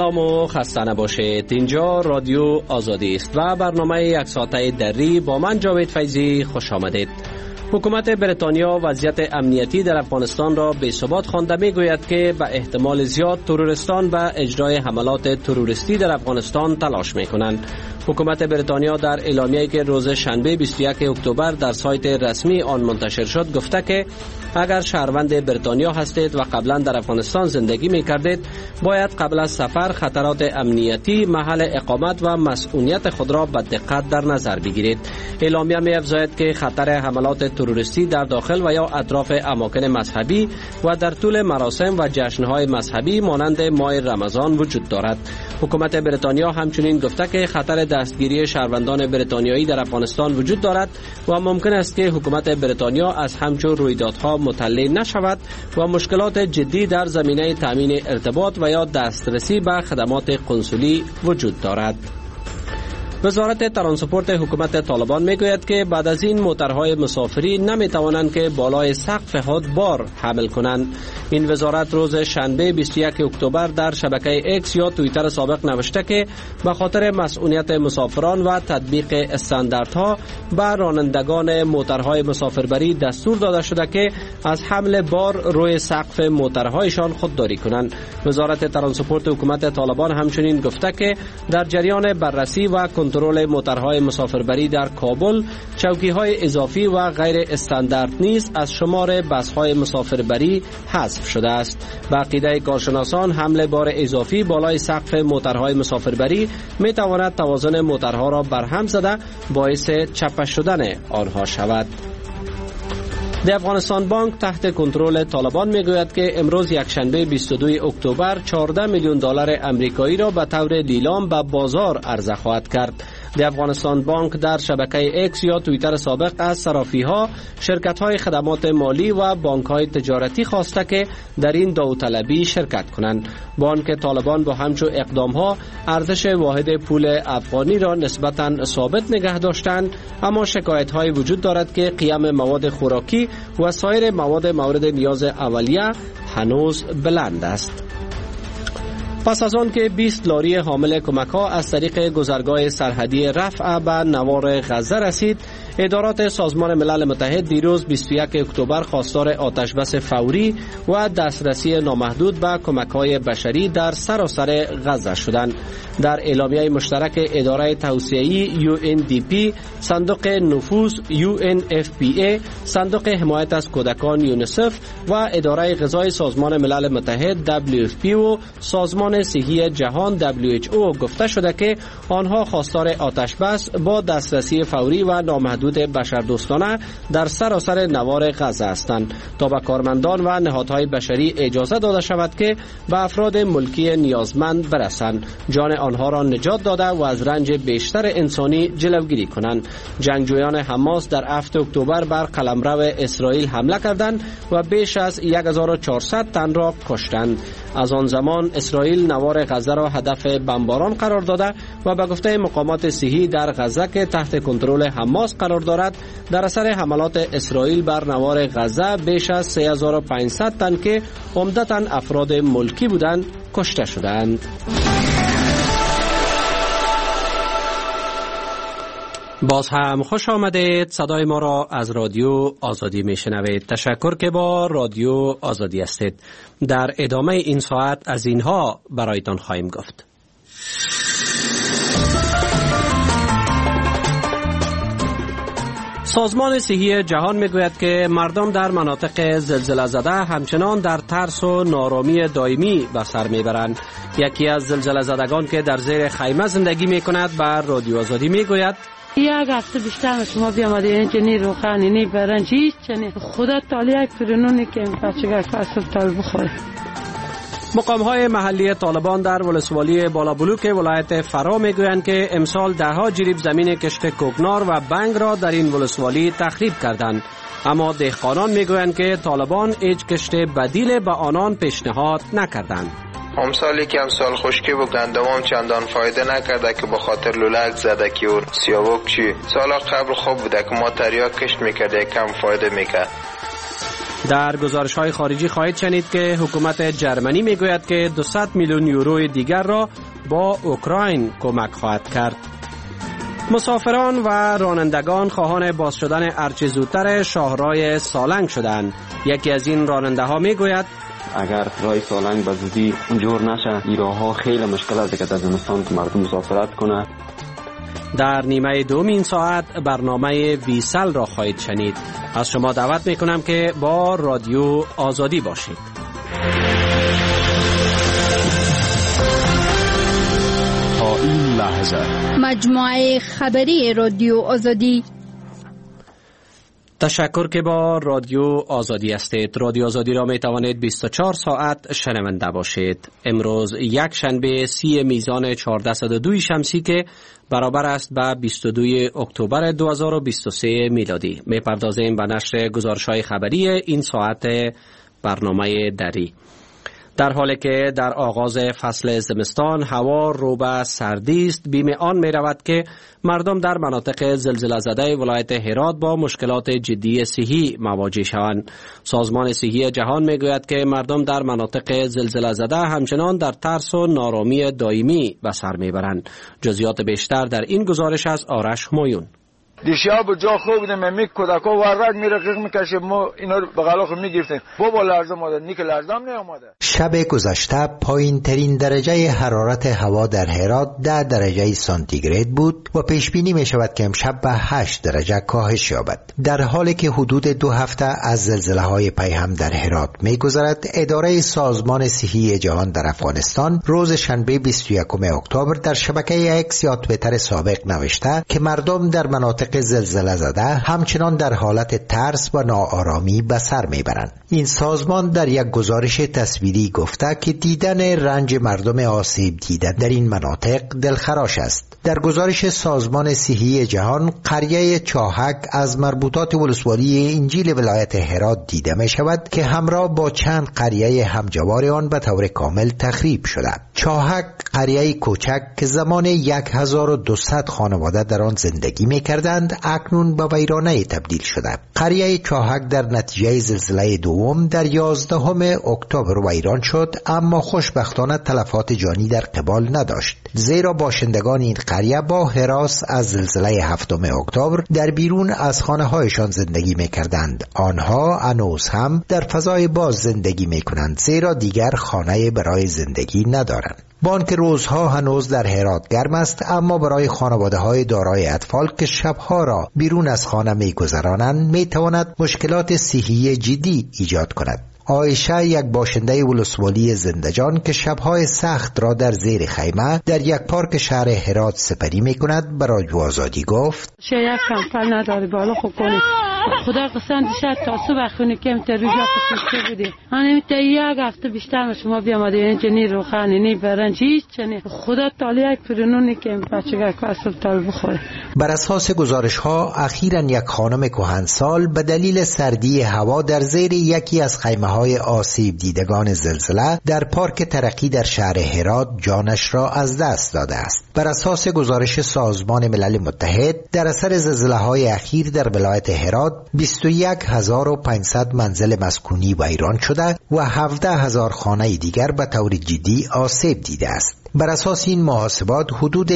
سلام و خسته نباشید. اینجا رادیو آزادی است و برنامه یک ساعته دری با من جاوید فیضی خوش آمدید. حکومت بریتانیا وضعیت امنیتی در افغانستان را بی‌ثبات خوانده می‌گوید که به احتمال زیاد تروریستان به اجرای حملات تروریستی در افغانستان تلاش می‌کنند. حکومت بریتانیا در اعلامیه‌ای که روز شنبه 21 اکتبر در سایت رسمی آن منتشر شد گفته که اگر شهروند بریتانیا هستید و قبلا در افغانستان زندگی می‌کردید باید قبل از سفر خطرات امنیتی، محل اقامت و مسئولیت خود را به دقت در نظر بگیرید. اعلامیه می‌افزاید که خطر حملات تروریستی در داخل و یا اطراف اماکن مذهبی و در طول مراسم و جشن‌های مذهبی مانند ماه رمضان وجود دارد. حکومت بریتانیا همچنین گفته که خطر دستگیری شهروندان بریتانیایی در افغانستان وجود دارد و ممکن است که حکومت بریتانیا از همچون رویدادها مطلع نشود و مشکلات جدی در زمینه تامین ارتباط و یا دسترسی به خدمات قنسولی وجود دارد. وزارت ترانسپورت حکومت طالبان میگوید که بعد از این موترهای مسافری نمیتوانند که بالای سقف حد بار حمل کنند. این وزارت روز شنبه 21 اکتبر در شبکه ایکس یا توییتر سابق نوشته که به خاطر مسئولیت مسافران و تطبیق استانداردها به رانندگان موترهای مسافربری دستور داده شده که از حمل بار روی سقف موترهایشان خودداری کنند. وزارت ترانسپورت حکومت طالبان همچنین گفته که در جریان بررسی و کنترل موترهای مسافربری در کابل چوکی‌های اضافی و غیر استاندارد نیز از شمار بس‌های مسافربری حذف شده است. به عقیده کارشناسان حمل بار اضافی بالای سقف موترهای مسافربری می‌تواند توازن موترها را برهم زده باعث چپه شدن آنها شود. د افغانستان بانک تحت کنترل طالبان میگوید که امروز یکشنبه 22 اکتبر 14 میلیون دلار امریکایی را به طور لیلام به بازار عرضه خواهد کرد. د افغانستان بانک در شبکه ایکس یا توییتر سابق از صرافی‌ها، شرکت‌های خدمات مالی و بانک‌های تجارتی خواسته که در این داوطلبی شرکت کنند. بانک طالبان با همچون اقدام‌ها ارزش واحد پول افغانی را نسبتاً ثابت نگه داشتند، اما شکایت‌های وجود دارد که قیمت مواد خوراکی و سایر مواد مورد نیاز اولیه هنوز بلند است. پس از آن که 20 لاری حامل کمک‌ها از طریق گذرگاه سرحدی رفح به نوار غزه رسید، ادارات سازمان ملل متحد دیروز 21 اکتبر خواستار آتشبس فوری و دسترسی نامحدود به کمک‌های بشری در سراسر غزه شدند. در اعلامیه مشترک اداره توسعه‌ای UNDP، صندوق نفوذ UNFPA، صندوق حمایت از کودکان یونیسف و اداره غذای سازمان ملل متحد WFP و سازمان صحی جهان WHO گفته شده که آنها خواستار آتشبس با دسترسی فوری و نامحدود بشردوستانه در سراسر نوار غزه هستند تا به کارمندان و نهادهای بشری اجازه داده شود که به افراد ملکی نیازمند برسند، جان آنها را نجات داده و از رنج بیشتر انسانی جلوگیری کنند. جنگجویان حماس در 7 اکتبر بر قلمرو اسرائیل حمله کردند و بیش از 1400 تن را کشتند. از آن زمان اسرائیل نوار غزه را هدف بمباران قرار داده و به گفته مقامات صحی در غزه که تحت کنترل حماس قرار دارد، در اثر حملات اسرائیل بر نوار غزه بیش از 3500 تن که عمدتاً افراد ملکی بودند کشته شدند. باز هم خوش آمدید. صدای ما را از رادیو آزادی میشنوید. تشکر که با رادیو آزادی هستید. در ادامه این ساعت از اینها برایتان خواهیم گفت. سازمان صحی جهان میگوید که مردم در مناطق زلزله زده همچنان در ترس و نارامی دائمی به سر میبرند. یکی از زلزله زدگان که در زیر خیمه زندگی میکند بر رادیو آزادی میگوید یک هفته بیشتر شما بیامده اینجا نی روخانی نی برنج هیچ چنین خدا تعالی یک فرنونی که بچگاه فصل تال بخوره. مقام‌های محلی طالبان در ولسوالی بالابلوک ولایت فرا میگویند که امسال دهها جریب زمین کشت کوکنار و بنگ را در این ولسوالی تخریب کردند، اما دهقانان میگویند که طالبان هیچ کشت بدیل به آنان پیشنهاد نکردند. امسالی که امسال خشکی و گندم چندان فایده نکرده که به خاطر لولک زدگی و سیاوک چی. سال قبل خوب بوده که ما تریاک کشت میکرده کم فایده میکرد. در گزارش‌های خارجی خواهید شنید که حکومت جرمنی میگوید که 200 میلیون یورو دیگر را با اوکراین کمک خواهد کرد. مسافران و رانندگان خواهان باز شدن ارچه زودتر شاهرای سالنگ شدند. یکی از این راننده ها میگوید اگر راه سالنگ به زودی جور نشه، این راه ها خیلی مشکل است که در زمستان مردم مسافرت کنه. در نیمه دوم این ساعت برنامه ویسل را خواهید شنید. از شما دعوت میکنم که با رادیو آزادی باشید. تا این لحظه مجموعه خبری رادیو آزادی. تشکر که با رادیو آزادی هستید. رادیو آزادی را می توانید 24 ساعت شنونده باشید. امروز یک شنبه 30 میزان 1402 شمسی که برابر است به 22 اکتبر 2023 میلادی. می پردازیم به نشر گزارش‌های خبری این ساعت برنامه دری. در حالی که در آغاز فصل زمستان هوا رو به سردی است، بیم آن می رود که مردم در مناطق زلزله زده ولایت هرات با مشکلات جدی صحی مواجه شوند. سازمان صحی جهان می گوید که مردم در مناطق زلزله زده همچنان در ترس و نارامی دائمی به سر می برند. جزئیات بیشتر در این گزارش از آرش همایون. دیشب جا خوب بودیم، می کودکا ورق می رقیق میکشه، ما اینا رو به غلاخ میگرفتیم. بابا لرزه ماده، نیک لرزه هم نیامده. شب گذشته پایین ترین درجه حرارت هوا در هرات 10 درجه سانتیگراد بود و پیش بینی می شود که امشب به 8 درجه کاهش یابد. در حالی که حدود 2 هفته از زلزله های پیهم در هرات می گذرد، اداره سازمان صحی جهان در افغانستان روز شنبه 21 اکتبر در شبکه اکس یا توییتر سابق نوشته که مردم در مناطق زلزله زده همچنان در حالت ترس و ناآرامی به سر میبرند. این سازمان در یک گزارش تصویری گفته که دیدن رنج مردم آسیب دیده در این مناطق دلخراش است. در گزارش سازمان صحی جهان، قریه چاهک از مربوطات ولسوالی انجیل ولایت هرات دیده می شود که همراه با چند قریه همجوار آن به طور کامل تخریب شده. چاهک قریه کوچک که زمان 1200 خانواده در آن زندگی می کردند اکنون به ویرانه تبدیل شده. قریه چاهک در نتیجه زلزله دوم در 11 اکتبر ویران شد، اما خوشبختانه تلفات جانی در قبال نداشت، زیرا باشندگان این قریه با هراس از زلزله 7 اکتبر در بیرون از خانه هایشان زندگی می کردند. آنها هنوز هم در فضای باز زندگی می کنند، زیرا دیگر خانه برای زندگی ندارند. با آنکه روزها هنوز در هرات گرم است، اما برای خانواده های دارای اطفال که شبها را بیرون از خانه می گذرانند می تواند مشکلات صحی جدی ایجاد کند. عایشه، یک باشنده ولسوالی زندجان که شبهای سخت را در زیر خیمه در یک پارک شهر هرات سپری می کند، به رادیو آزادی گفت یک کمپل نداری بالا خوب کنی خدا قسم دیشب تا صبح خونی کم ترویجا خسته بودی همین تا یک هفته بیشتر ما شما بیامده اینجا نی روخانی نی برنج هیچ چنی خدا تعالی یک پرنونی کم بچگاه که اصل تال بخوره. بر اساس گزارش ها اخیراً یک خانم کهنسال به دلیل سردی هوا در زیر یکی از خیمه های آسیب دیدگان زلزله در پارک ترقی در شهر هرات جانش را از دست داده است. بر اساس گزارش سازمان ملل متحد در اثر زلزله های اخیر در ولایت هرات 21500 منزل مسکونی ویران شده و 17000 خانه دیگر به طور جدی آسیب دیده است. بر اساس این محاسبات حدود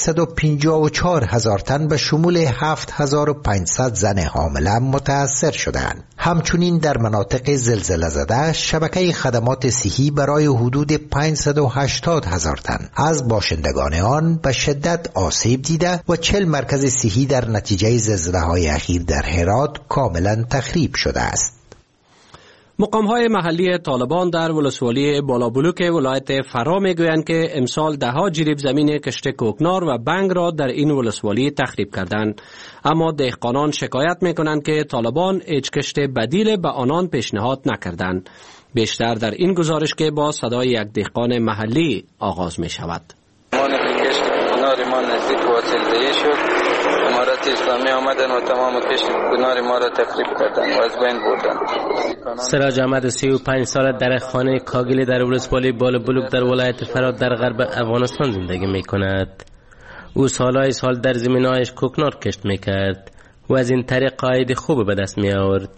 154,000 تن به شمول 7500 زن حامله متاثر شدند. همچنین در مناطق زلزله زده شبکه خدمات صحی برای حدود 580,000 تن از باشندگان آن به شدت آسیب دیده و 40 مرکز صحی در نتیجه زلزله‌های اخیر در هرات کاملا تخریب شده است. مقام‌های محلی طالبان در ولسوالی بالابلوک ولایت فرا میگویند که امسال دهها جریب زمین کشت کوکنار و بنگ را در این ولسوالی تخریب کردند، اما دهقانان شکایت میکنند که طالبان هیچ کشت بدیل به آنان پیشنهاد نکردند. بیشتر در این گزارش که با صدای یک دهقان محلی آغاز می شود. کشت کوکنار ما نزدیک واصلدهی شد. امارت اسلامی آمدن و تمام کشت کوکنار ما را تخریب کردند و از بین بردند. سراج احمد 35 ساله در خانه کاگلی در ولسوالی بالابلوک در ولایت فرات در غرب افغانستان زندگی می کند. او سالهای سال در زمینهایش کوکنار کشت می کرد و از این طریق عاید خوب به دست می آورد.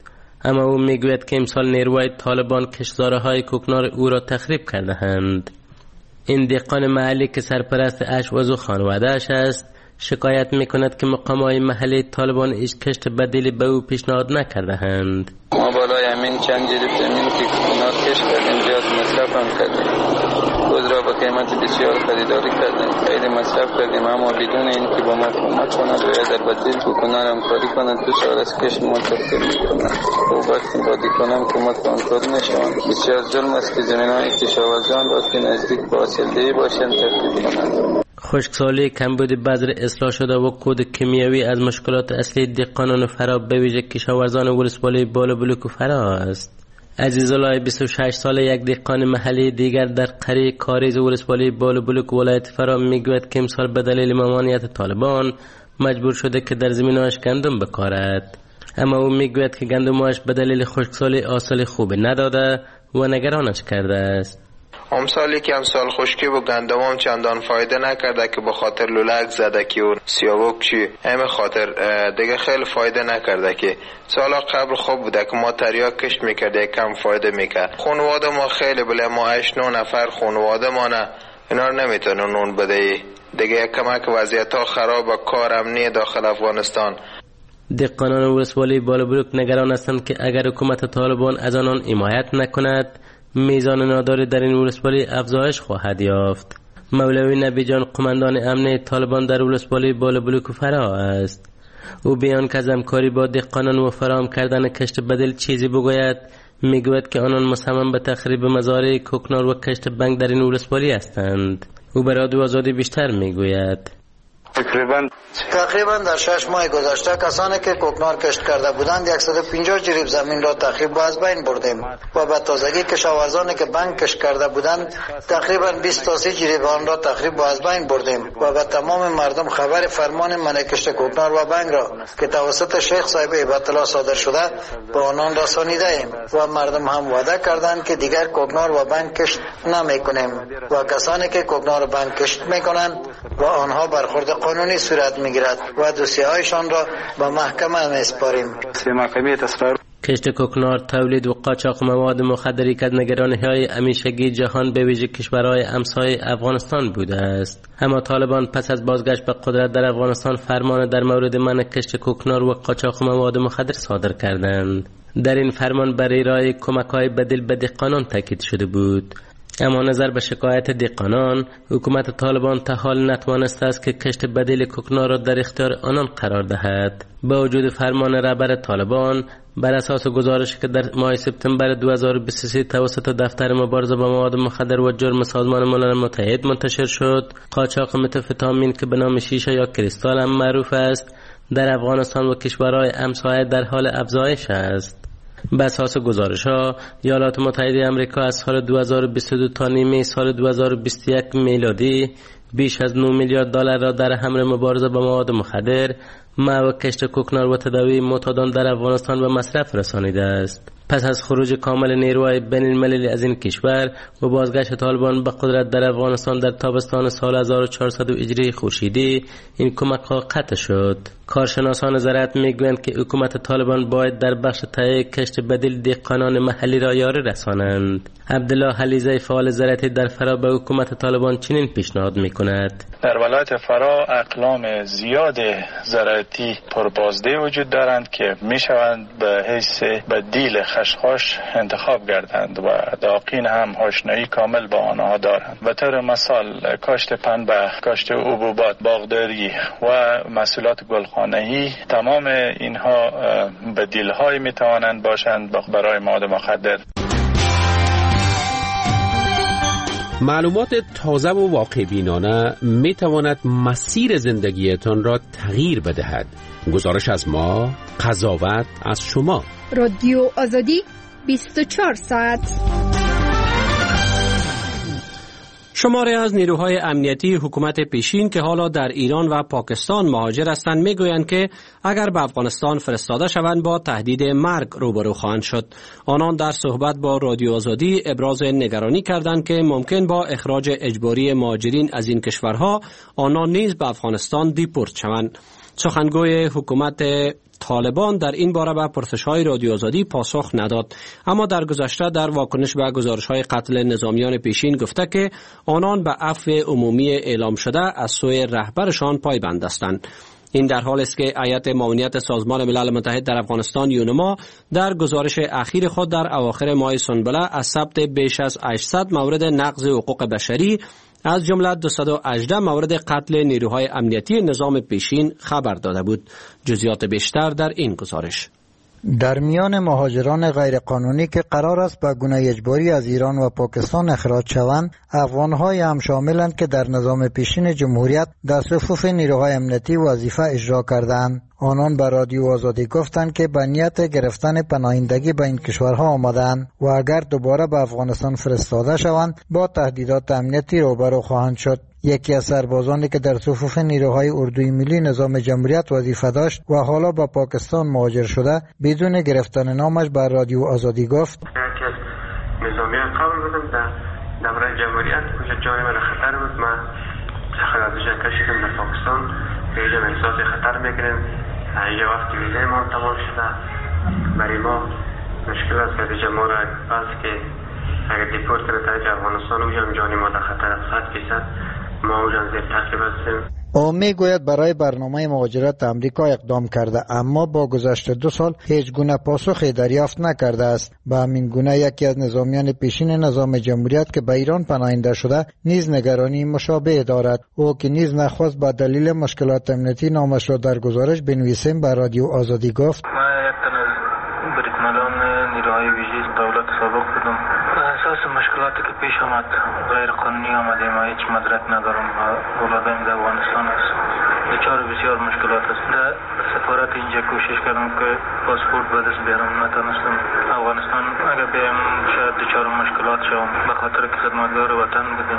اما او میگوید که امسال نیروهای طالبان کشتزارهای کوکنار او را تخریب کرده‌اند. این دهقان محلی که سرپرست اشواز و خانواده‌اش است شکایت میکند که مقام‌های محلی طالبان هیچ کشت بدیلی به او پیشنهاد نکرده‌اند. ما بالای همین چند جریب زمین که کوکنار کشت کردیم زیاد مصرف هم کردیم. خود را با قیمت بسیار خریداری کردیم، خیلی مصرف کردیم، اما بدون اینکه با ما کمک کند و یا در بدیل کوکنار همکاری کند تو سال از کشت ما تخریب میکنند. و وقتی با دیکنان کمک و همکاری نشوند بسیار ظلم است که زمین‌های کشاورزان را که نزدیک به حاصلدهی باشند تخریب کنند. خشکسالی، کمبود بذر اصلاح شده و کود کیمیایی از مشکلات اصلی دهقانان فرا به ویژه کشاورزان ولسوالی بالا بلوک و فرا است. عزیزالله 26 ساله یک دهقان محلی دیگر در قریه کاریز ولسوالی بالا بلوک ولایت فرا میگوید که امسال به دلیل ممانعت طالبان مجبور شده که در زمینش گندم بکارد. اما او میگوید که گندمش به دلیل خشکسالی حاصل خوب نداده و نگرانش کرده است. امسالی که امسال خشکی و گندمام چندان فایده نکرده که به خاطر لولک زده که اون سیاوک چی همه خاطر دیگه خیلی فایده نکرده که سالا قبل خوب بوده که ما تریاک کشت میکرده کم فایده میکرد. خانواده ما خیلی بله ما 8-9 نفر خانواده ما نه اینا رو نمیتونه نون بده دیگه کمک وضعیت ها خراب کار امنی داخل افغانستان. دهقانان ولسوالی بالا بلوک نگران هستند که اگر حکومت طالبان از آنان حمایت نکند میزان ناداری در این ولسوالی افزایش خواهد یافت. مولوی نبی جان قماندان امنیت طالبان در ولسوالی بالا بلوک فرا است. او بیان که از همکاری با دهقانان و فراهم کردن کشت بدیل چیزی بگوید میگوید که آنان مصمم به تخریب مزارع کوکنار و کشت بنگ در این ولسوالی هستند. او به رادیو آزادی بیشتر میگوید. تقریبا در 6 ماه گذشته کسانی که کوکنار کشت کرده بودند 150 جریب زمین را تخریب و از بین بردیم و به تازگی کشاورزانی که بنگ کشت کرده بودند تقریبا 20 تا 30 جریب آن را تخریب و از بین بردیم و به تمام مردم خبر فرمان منع کشت کوکنار و بنگ را که توسط شیخ صاحب هیبت الله صادر شده به آنان رسانیده ایم و مردم هم وعده کردند که دیگر کوکنار و بنگ کشت نمیکنیم و کسانی که کوکنار و بنگ کشت میکنند و آنها برخورد قانونی صورت میگیرد و دوسیه‌هایشان را به محکمه میسپاریم. کشت کوکنار، تولید و قاچاق مواد مخدری که نگرانی‌های همیشگی جهان به ویژه کشورهای همسایه افغانستان بوده است. اما طالبان پس از بازگشت به قدرت در افغانستان فرمان در مورد منع کشت کوکنار و قاچاق مواد مخدر صادر کردند. در این فرمان برای ارائه کمک‌های بدیل به دهقانان تاکید شده بود. اما نظر به شکایت دهقانان حکومت طالبان تا حال نتوانسته است که کشت بدیل کوکنار را در اختیار آنان قرار دهد. با وجود فرمان رهبر طالبان بر اساس گزارشی که در ماه سپتامبر 2023 توسط دفتر مبارزه با مواد مخدر و جرم سازمان ملل متحد منتشر شد، قاچاق متامفتامین که به نام شیشه یا کریستال هم معروف است در افغانستان و کشورهای همسایه در حال افزایش است. به اساس گزارش‌ها ایالات متحده آمریکا از سال 2022 تا نیمه سال 2021 میلادی بیش از 9 میلیارد دلار را در حمل مبارزه با مواد مخدر، و کشت کوکنار و تداوی معتادان در افغانستان به مصرف رسانیده است. پس از خروج کامل نیروهای بین المللی از این کشور و بازگشت طالبان به قدرت در افغانستان در تابستان سال 1400 هجری خورشیدی این کمک‌ها قطع شد. کارشناسان زراعت میگویند که حکومت طالبان باید در بخش تهیه کشت بدیل دهقانان محلی را یاری رسانند. عبدالله حلیزه فعال زراعتی در فرا به حکومت طالبان چنین پیشنهاد میکند. در ولایت فرا اقلام زیاد زراعتی پربازده وجود دارند که میشوند به حیث بدیل خشخاش انتخاب گردند و داقین هم آشنایی کامل با آنها دارند. به طور مثال کاشت پنبه، کاشت حبوبات، باغداری و محصولات گلخانه‌ای، تمام اینها بدیل‌هایی میتوانند باشند برای مواد مخدر. معلومات تازه و واقع بینانه می تواند مسیر زندگیتان را تغییر بدهد. گزارش از ما، قضاوت از شما. رادیو آزادی 24 ساعت. شماری از نیروهای امنیتی حکومت پیشین که حالا در ایران و پاکستان مهاجر هستند میگویند که اگر به افغانستان فرستاده شوند با تهدید مرگ روبرو خواهند شد. آنان در صحبت با رادیو آزادی ابراز نگرانی کردند که ممکن با اخراج اجباری مهاجرین از این کشورها آنان نیز به افغانستان دیپورت شوند. سخنگوی حکومت طالبان در این باره به پرسش‌های رادیو آزادی پاسخ نداد، اما در گذشته در واکنش به گزارش‌های قتل نظامیان پیشین گفته که آنان به عفو عمومی اعلام شده از سوی رهبرشان پایبند هستند. این در حالی است که هیئت معاونت سازمان ملل متحد در افغانستان یونما در گزارش اخیر خود در اواخر ماه سنبله از ثبت بیش از 800 مورد نقض حقوق بشری از جمله 218 مورد قتل نیروهای امنیتی نظام پیشین خبر داده بود. جزئیات بیشتر در این گزارش. در میان مهاجران غیرقانونی که قرار است به گونه اجباری از ایران و پاکستان اخراج شوند، افغان‌های هم شاملند که در نظام پیشین جمهوریت در صفوف نیروهای امنیتی وظیفه اجرا کردند. آنان به رادیو آزادی گفتند که به نیت گرفتن پناهندگی به این کشورها آمدند و اگر دوباره به افغانستان فرستاده شوند با تهدیدات امنیتی روبرو خواهند شد. یکی از سربازانی که در صفوف نیروهای اردوی ملی نظام جمهوریت وظیفه داشت و حالا به پاکستان مهاجر شده بدون گرفتن نامش بر رادیو آزادی گفت: یکی از نظامیان قبل بودم در دوره جمهوریت، کجا جان من خطر بود. من خلاصش کشیدم در پاکستان، اینجا احساس خطر میکنیم. اینجا وقتی ویزه ما تمام شده برای ما مشکل است که ما را پس که اگر دیپورت کنه تا افغانستان اونجا جان ما در خطر 100% ما اونجا زیر تعقیب هستیم. او میگوید برای برنامه مهاجرت امریکا اقدام کرده، اما با گذشت 2 سال هیچ گونه پاسخی دریافت نکرده است. به همین گونه یکی از نظامیان پیشین نظام جمهوریت که به ایران پناهنده شده نیز نگرانی مشابه دارد. او که نیز نخواست با دلیل مشکلات امنیتی نامش را در گزارش بنویسیم به رادیو آزادی گفت: من یک تن از بریدمنان نیروهای ویژه دولت سابق بودم. اساس مشکلاتی که پیش آمد غیر قانونی آمده، ما هیچ مدرک ندارم و اولادم در افغانستان است. دچار بسیار مشکلات است. در سفارت اینجا کوشش کردم که پاسپورت به دست بیارم، نتونستم. افغانستان اگر بیم شاید دچار مشکلات شوم به خاطر که خدمتگار وطن بودم.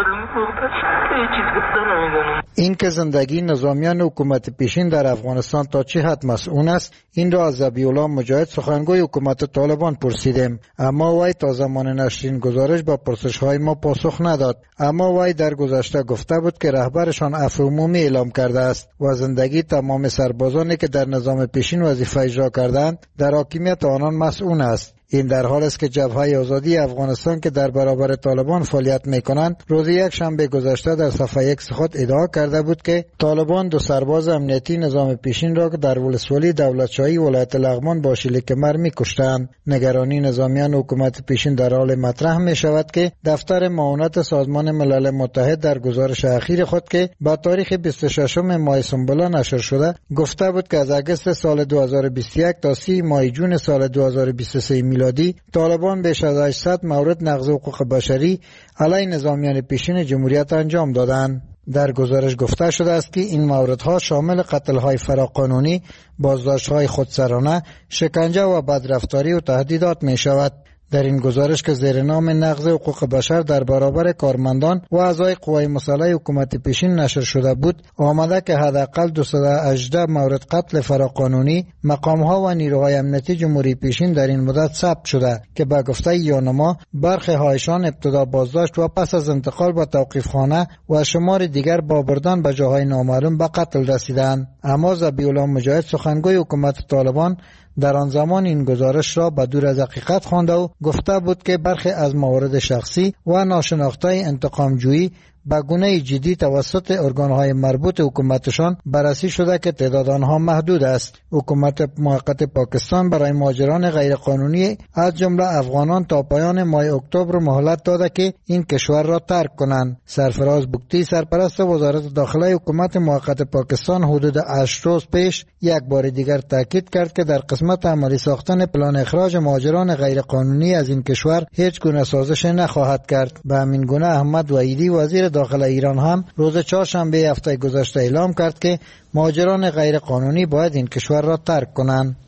هیچ چیز گفتن نمیدانم. این که زندگی نظامیان حکومت پیشین در افغانستان تا چه حد مسئول است، این را از ذبیح‌الله مجاهد سخنگوی حکومت طالبان پرسیدیم، اما وی تا زمان نشرین گزارش با پرسش‌های ما پاسخ نداد. اما وی در گذشته گفته بود که رهبرشان عفو عمومی اعلام کرده است و زندگی تمام سربازانی که در نظام پیشین وظیفه اجرا کردند در حاکمیت آنان مسئول است. این در حال است که جبهه آزادی افغانستان که در برابر طالبان فعالیت می‌کنند روز یک شنبه گذشته در صفحه X خود ادعا کرده بود که طالبان 2 سرباز امنیتی نظام پیشین را که در ولسوالی دولتشاهی ولایت لغمان با شلیک کمر می‌کشتند. نگرانی نظامیان حکومت پیشین در حال مطرح می‌شود که دفتر معاونت سازمان ملل متحد در گزارش اخیر خود که با تاریخ 26 ماه سنبله نشر شده گفته بود که از اگست سال 2021 تا 30 ماه جون سال 2023 میلادی طالبان بیش از 800 مورد نقض حقوق بشری علیه نظامیان پیشین جمهوریت انجام دادند. در گزارش گفته شده است که این موردها شامل قتل‌های فراقانونی، بازداشت‌های خودسرانه، شکنجه و بدرفتاری و تهدیدات می‌شود. در این گزارش که زیر نام نقض حقوق بشر در برابر کارمندان و اعضای قوای مسلح حکومت پیشین نشر شده بود، آمده که حداقل 218 مورد قتل فراقانونی مقام‌ها و نیروهای امنیتی جمهوری پیشین در این مدت ثبت شده که به گفته یونما برخی هایشان ابتدا بازداشت و پس از انتقال به توقیفخانه و شمار دیگر با بردن به جاهای نامعلوم به قتل رسیدند. اما ذبیح‌الله مجاهد سخنگوی حکومت طالبان در آن زمان این گزارش را به دور از حقیقت خوانده و گفته بود که برخی از موارد شخصی و ناشناخته انتقامجویی به گونه جدی توسط ارگانهای مربوط حکومتشان بررسی شده که تعداد آنها محدود است. حکومت موقت پاکستان برای مهاجران غیرقانونی از جمله افغانان تا پایان ماه اکتبر مهلت داده که این کشور را ترک کنند. سرفراز بگتی سرپرست وزارت داخله حکومت موقت پاکستان حدود 8 روز پیش یک بار دیگر تاکید کرد که در قسمت عملی ساختن پلان اخراج مهاجران غیرقانونی از این کشور هیچ گونه سازش نخواهد کرد. به همین گونه احمد وحیدی وزیر داخل ایران هم روز چهارشنبه هفته گذشته اعلام کرد که مهاجران غیر قانونی باید این کشور را ترک کنند.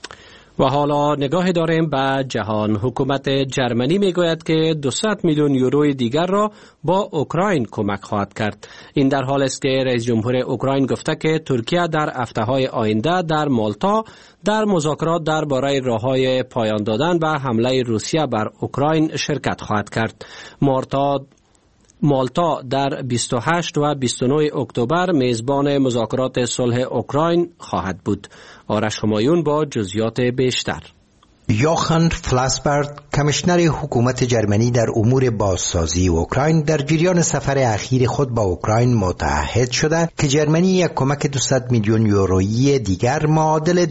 و حالا نگاه داریم به جهان. حکومت جرمنی میگوید که 200 میلیون یورو دیگر را با اوکراین کمک خواهد کرد. این در حال است که رئیس جمهور اوکراین گفته که ترکیه در هفته‌های آینده در مالتا در مذاکرات درباره راه‌های پایان دادن به حمله روسیه بر اوکراین شرکت خواهد کرد. مالتا در 28 و 29 اکتبر میزبان مذاکرات صلح اوکراین خواهد بود. آرش همایون با جزئیات بیشتر. یوهان فلاسبرد کمیشنر حکومت جرمنی در امور بازسازی اوکراین در جریان سفر اخیر خود با اوکراین متعهد شده که جرمنی یک کمک 200 میلیون یورویی دیگر معادل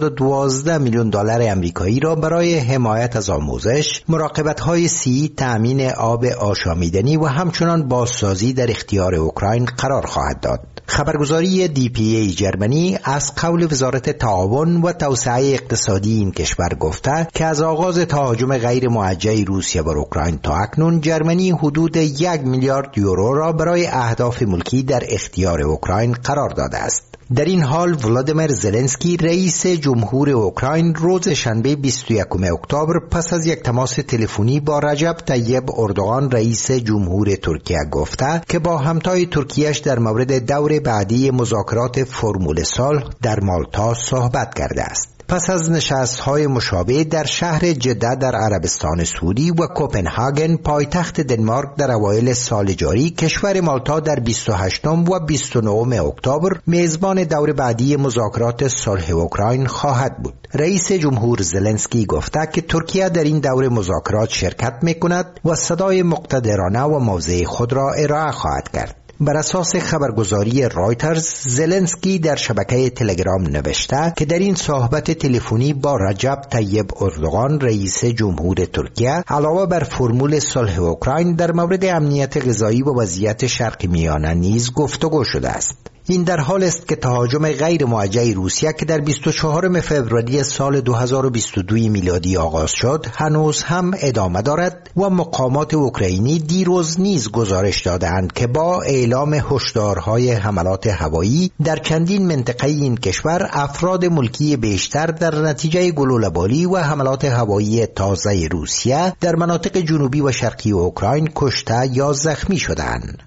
212 میلیون دلار آمریکایی را برای حمایت از آموزش، مراقبت‌های صحی، تأمین آب آشامیدنی و همچنان بازسازی در اختیار اوکراین قرار خواهد داد. خبرگزاری DPA جرمنی از قول وزارت تعاون و توسعه اقتصادی این کشور گفته که از آغاز تهاجم غیر موجه روسیه بر اوکراین تا اکنون جرمنی حدود 1 میلیارد یورو را برای اهداف ملکی در اختیار اوکراین قرار داده است. در این حال ولادیمیر زلنسکی رئیس جمهور اوکراین روز شنبه 21 اکتبر پس از یک تماس تلفنی با رجب طیب اردوغان رئیس جمهور ترکیه گفته که با همتای ترکیهش در مورد دور بعدی مذاکرات فرمول صلح در مالتا صحبت کرده است. پس از نشست‌های مشابه در شهر جده در عربستان سعودی و کوپنهاگن پایتخت دنمارک در اوایل سال جاری، کشور مالتا در 28 و 29 اکتبر میزبان دور بعدی مذاکرات صلح اوکراین خواهد بود. رئیس جمهور زلنسکی گفته که ترکیه در این دور مذاکرات شرکت می‌کند و صدای مقتدرانه و موضع خود را ارائه خواهد کرد. بر اساس خبرگزاری رایترز، زلنسکی در شبکه تلگرام نوشته که در این صحبت تلفنی با رجب طیب اردوغان رئیس جمهور ترکیه علاوه بر فرمول صلح اوکراین در مورد امنیت غذایی و وضعیت شرق میانه نیز گفتگو شده است. این در حال است که تهاجم غیر موجه روسیه که در 24 فوریه سال 2022 میلادی آغاز شد هنوز هم ادامه دارد و مقامات اوکراینی دیروز نیز گزارش دادند که با اعلام هشدارهای حملات هوایی در چندین منطقه این کشور افراد ملکی بیشتر در نتیجه گلوله‌باری و حملات هوایی تازه روسیه در مناطق جنوبی و شرقی اوکراین کشته یا زخمی شدند.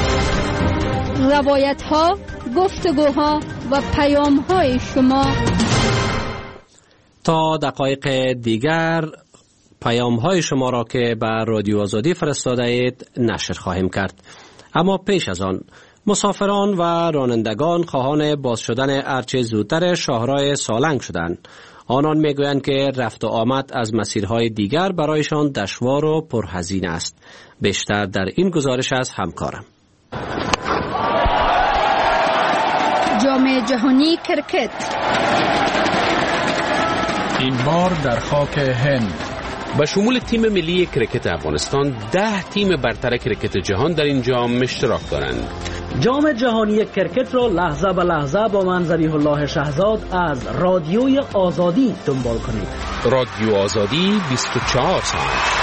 روایت‌ها، گفتگوها و پیام‌های شما. تا دقایق دیگر پیام‌های شما را که به رادیو آزادی فرستاده اید نشر خواهیم کرد. اما پیش از آن مسافران و رانندگان خواهان باز شدن ارچه زودتر شاهراه سالنگ شدند. آنان میگویند که رفت و آمد از مسیرهای دیگر برایشان دشوار و پرهزینه است. بیشتر در این گزارش از همکارم. جام جهانی کرکت این بار در خاک هند. به شمول تیم ملی کرکت افغانستان 10 تیم برتر کرکت جهان در این جام اشتراک دارند. جام جهانی کرکت را لحظه به لحظه با من ذبیح الله شهزاد از رادیوی آزادی دنبال کنید. رادیو آزادی 24 ساعت.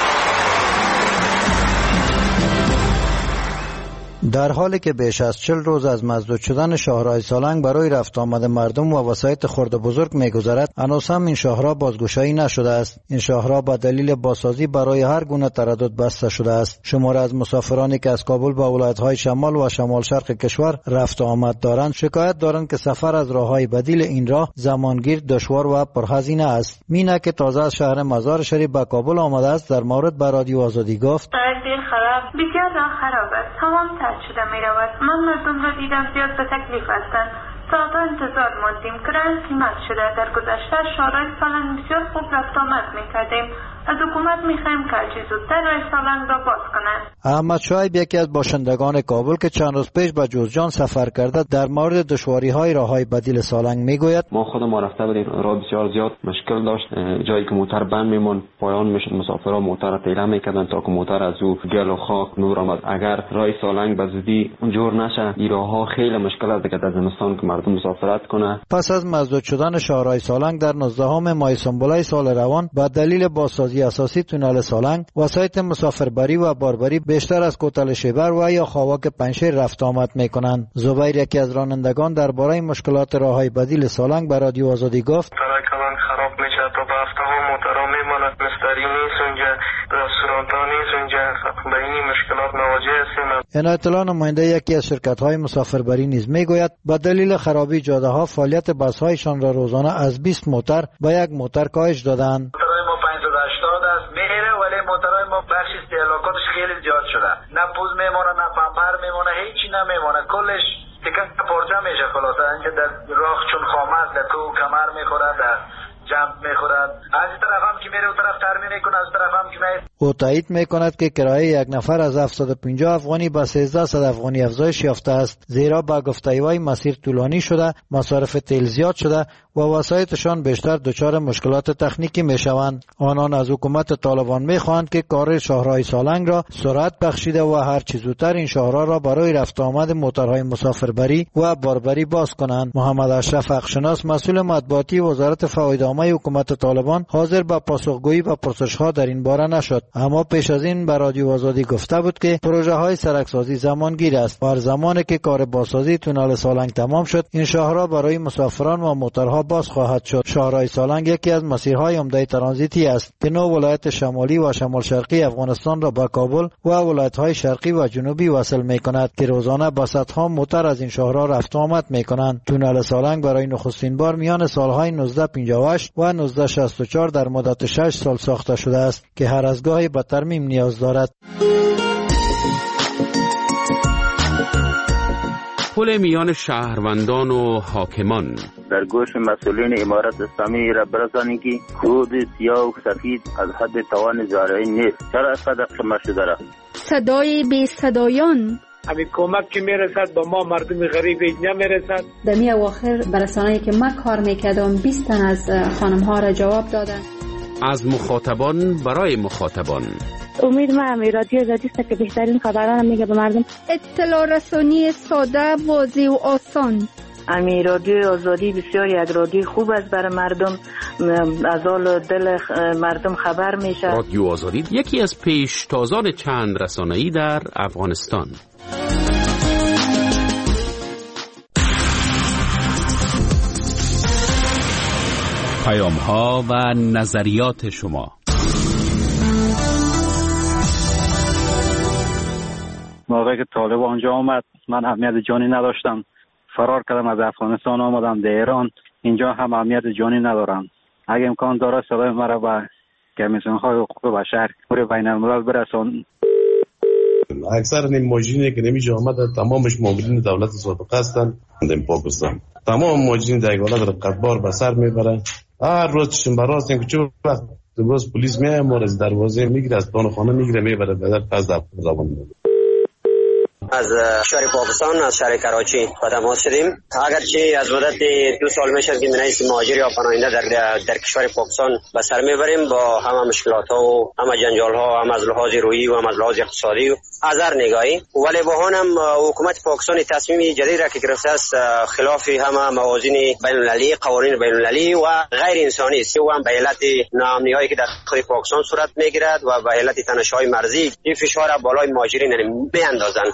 در حالی که بیش از 40 روز از مسدود شدن شاهراه سالنگ برای رفت آمد مردم و وسایط خرد و بزرگ می‌گذرد، هنوز هم این شاهراه بازگشایی نشده است. این شاهراه به دلیل بازسازی برای هر گونه تردد بسته شده است. شمار از مسافرانی که از کابل به ولایت‌های شمال و شمال شرق کشور رفت آمد دارند شکایت دارند که سفر از راه‌های بدیل این راه زمانگیر، دشوار و پرهزینه است. مینا که تازه از شهر مزار شریف به کابل آمده است در مورد به رادیو آزادی گفت: بسیار راه خراب است. تمام سرد شده می رود. من مردم را دیدم زیاد به تکلیف هستند. ساعتها انتظار ماندیم. کرایه قیمت شده. در گذشته شاهراه سالنگ بسیار خوب رفت آمد می کردیم. از حکومت می خواهیم که هرچه زودتر راه سالنگ را باز کنند. احمد شعیب یکی از باشندگان کابل که چند روز پیش به جوزجان سفر کرده در مورد دشواری های راه های بدیل سالنگ می گوید: ما خودم رفته بودیم، راه بسیار زیاد مشکل داشت. جایی که موتر بند میمون پایان میشد، مسافرها موتر پیله میکردن تا که موتر از او گل و خاک نور آمد. اگر راه سالنگ به زودی اونجور نشه این راه ها خیلی مشکل است در زمستان که مردم مسافرت کنه. پس از مسدود شدن شاهراه سالنگ در 19 ماه سنبله سال روان به دلیل بازسازی اساسی تونل سالنگ، وسایط مسافربری و باربری بیشتر از کوتل شیبر و یا خاواک پنشیر رفت آمد میکنند. زبیر یکی از رانندگان درباره مشکلات راههای بدیل سالنگ به رادیو آزادی گفت: کلان خراب میشه تا به هفته ها موترها میماند، مستری نیست اونجا، رستوران ها نیست اونجا، به این مشکلات مواجه هستیم. این اطلاع نماینده یکی از شرکت های مسافربری نیز میگوید به دلیل خرابی جاده ها فعالیت بس هایشان را روزانه از 20 موتر به 1 موتر کاهش دادند. موترهای ما 580 است میره، ولی موترهای ما بخش استهلاکاتش خیلی زیاد شده، نه پوز میمونه نه پمپر میمونه، هیچی نمیمونه، کلش تکن پرچه میشه خلاصه. اینکه در راه چون خامد در تو کمر میخوره، در جمپ میخورد، از این طرف هم که میره اون طرف ترمیم میکنه، از طرف هم که میره. او تایید میکند که کرایه یک نفر از 750 افغانی به 1300 افغانی افزایش یافته است، زیرا با گفته وی مسیر طولانی شده، مصارف تیل زیاد شده و وسایطشان بیشتر دچار مشکلات تکنیکی میشوند. آنان از حکومت طالبان میخواهند که کار شاهراه سالنگ را سرعت بخشیده و هر چه زودتر این شاهراه را برای رفت آمد موترهای مسافربری و باربری باز کنند. محمد اشرف حقشناس، مسئول مطبوعاتی وزارت فوایدنامه حکومت طالبان، حاضر به پاسخگویی و پرسش‌ها در این باره نشد، اما پیش از این به رادیو آزادی گفته بود که پروژه های سرکسازی زمانگیر است و هر زمانی که کار بازسازی تونل سالنگ تمام شد، این شاهراه برای مسافران و موترها باز خواهد شد. شاهراه سالنگ یکی از مسیرهای عمده ترانزیتی است که 9 ولایت شمالی و شمال شرقی افغانستان را با کابل و ولایت‌های شرقی و جنوبی وصل می‌کند که روزانه با صدها موتر از این شاهراه رفت آمد می‌کنند. تونل سالنگ برای نخستین بار میان سالهای 1958 و 1964 در مدت 6 سال ساخته شده است که هر از گاهی به ترمیم نیاز دارد. پل میان شهروندان و حاکمان در گوش مسئولین امارت اسلامی را برسانید که خود سیاه و سفید از حد توان زارعی نیست. چرا اینقدر قمه شده را؟ صدای بی صدایان، همین کمک که میرسد با ما مردم غریب نمیرسد. در می اواخر برسانه‌ای که من کار میکردم 20 تن از خانم ها را جواب دادن. از مخاطبان برای مخاطبان. امید من رادیو آزادی است که بهترین خبران میگه به مردم. اطلاع رسانی ساده، واضح و آسان. امی رادیو آزادی بسیار یک رادیو خوب است برای مردم، از حال دل مردم خبر میشه. رادیو آزادی یکی از پیشتازان چند رسانه‌ای در افغانستان. پیام‌ها و نظریات شما. موقعی که طالب آنجا آمد من اهمیت جانی نداشتم، فرار کردم از افغانستان آمدم در ایران، اینجا هم اهمیت جانی ندارم. اگه امکان داره صدای مرا به کمیسیون‌های حقوق بشر پور بین الملل برسان. اکثر این ماجینی که نمیشه آمده تمامش مامورین دولت سابقه هستن در پاکستان. تمام ماجین در حالت رقابت به سر میبره. هر روز چشم براست که چه وقت روز پلیس میاد ما از دروازه میگیره، از دان خانه میگیره میبره بدر پس در زبان میده. از شهر پاکستان، از شهر کراچی با تماس شدیم. اگرچه از مدت 2 سال میشه که منیس مهاجر و پناهنده در کشور پاکستان به سر میبریم با همه مشکلات ها و همه جنجال ها، هم از لحاظ روحی و هم از لحاظ اقتصادی و از هر نگاهی. ولی با هم حکومت پاکستان تصمیم جدید را که گرفته است خلاف همه موازین بین المللی، قوانین بین المللی و غیر انسانی است و هم به علت ناامنیایی که در خود پاکستان صورت میگیرد و به علت تنش‌های مرزی این فشار بالای مهاجرین میاندازند.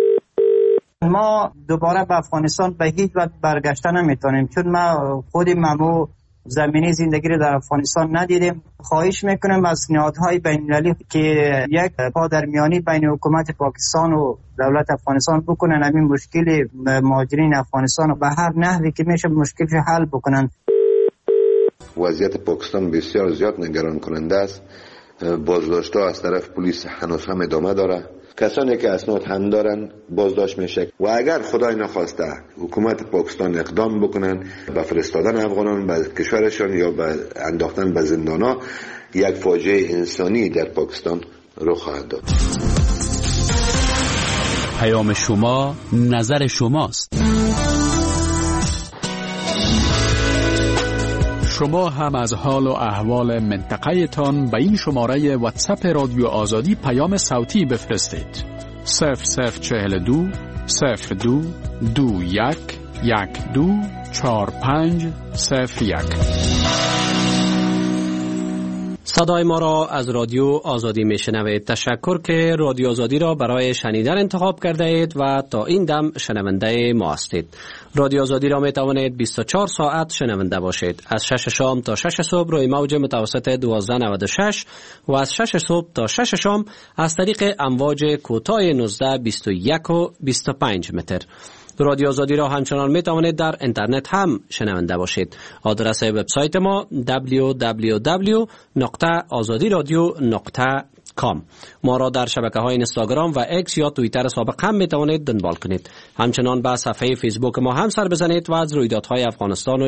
ما دوباره به افغانستان به هیچ وجه برگشته نمیتونیم، چون ما خودیم ممو زمینی زندگی رو در افغانستان ندیدیم. خواهش میکنم از نهادهای بین‌المللی که یک پادرمیانی بین حکومت پاکستان و دولت افغانستان بکنن، همین مشکل مهاجرین افغانستان رو به هر نحوی که میشه مشکلش حل بکنن. وضعیت پاکستان بسیار زیاد نگران کننده است. بازداشت‌ها از طرف پلیس هنوز هم ادامه داره. کسانی که اسناد هم دارن بازداشت میشه و اگر خدای نخواسته حکومت پاکستان اقدام بکنن به فرستادن افغانان به کشورشان یا به انداختن به زندان‌ها، یک فاجعه انسانی در پاکستان رخ خواهد داد. پیام شما، نظر شماست. شما هم از حال و احوال منطقه تان به این شماره واتساپ رادیو آزادی پیام صوتی بفرستید. 0042 02 21 12 4501. صدای ما را از رادیو آزادی میشنوید. تشکر که رادیو آزادی را برای شنیدن انتخاب کرده اید و تا این دم شنونده ما هستید. رادیو آزادی را می توانید 24 ساعت شنونده باشید. از 6 شام تا 6 صبح روی موج متوسط 1296 و از 6 صبح تا 6 شام از طریق امواج کوتاه 19 21 و 25 متر. رادیو آزادی را همچنان می توانید در اینترنت هم شنونده باشید. آدرس وبسایت ما www.azadiradio.com www.havarti.com. ما را در شبکه‌های اینستاگرام و اکس یا توییتر سابق هم میتوانید دنبال کنید. همچنان به صفحه فیسبوک ما هم سر بزنید و از رویدادهای افغانستان